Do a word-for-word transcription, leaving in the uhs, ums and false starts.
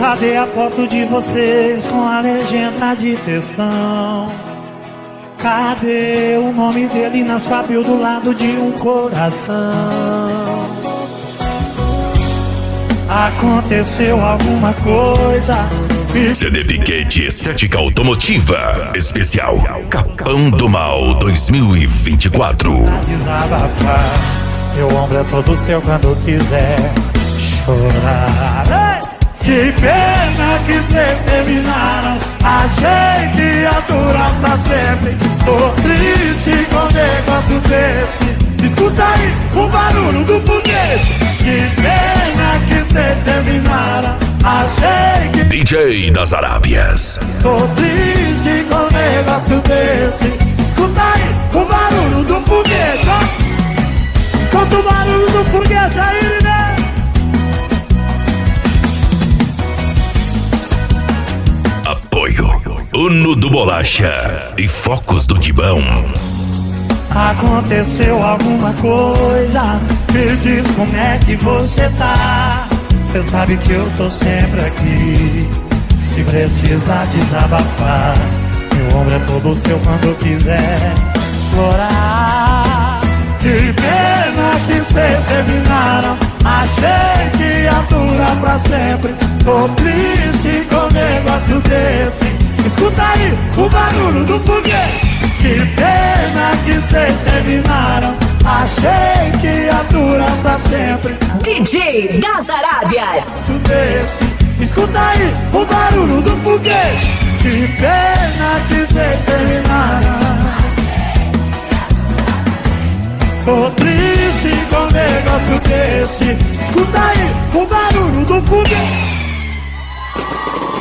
Cadê a foto de vocês com a legenda de textão? Cadê o nome dele na sua bio do lado de um coração? Aconteceu alguma coisa? C D Piquete Estética Automotiva Especial Capão do Mal dois mil e vinte e quatro. Desabafar, meu ombro é todo seu quando quiser chorar. Ei! Que pena que vocês terminaram. Achei que ia durar pra sempre. Tô triste com um negócio desse. Escuta aí o barulho do foguete. Que pena que vocês terminaram. Achei que... D J das Arábias. Tô triste com um negócio desse. Escuta aí o barulho do foguete, ó. Escuta o barulho do foguete aí, né? Apoio Uno do Bolacha e Focos do Dibão. Aconteceu alguma coisa? Me diz como é que você tá. Cê sabe que eu tô sempre aqui. Se precisar desabafar, meu ombro é todo seu quando eu quiser chorar. Que pena que cês terminaram. Achei que ia durar pra sempre. Tô triste com um negócio desse. Escuta aí o barulho do foguete. Que pena que cês terminaram. Achei que ia durar pra sempre. D J das Arábias. Desse. Escuta aí o barulho do foguete. Que pena que cês terminaram. Tô triste com um negócio desse. Escuta aí o barulho do foguete.